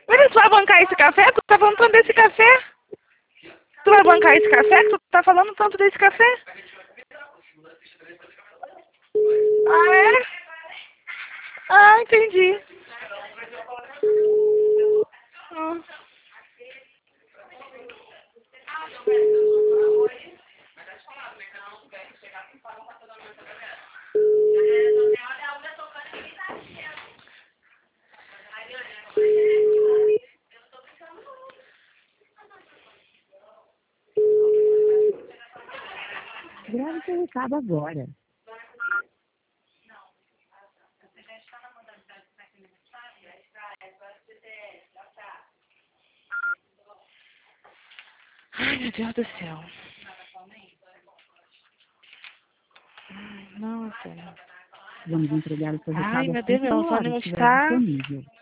William, tu vai bancar esse café? Tu tá falando tanto desse café? Tu vai bancar esse café? Que tu tá falando tanto desse café? Ah, é? Ah, entendi. Hum. Grave seu recado agora. Ai, meu Deus do céu. Nossa. Vamos entregar o seu Ai, recado meu assim Deus, que meu a hora ânimo estiver está... disponível.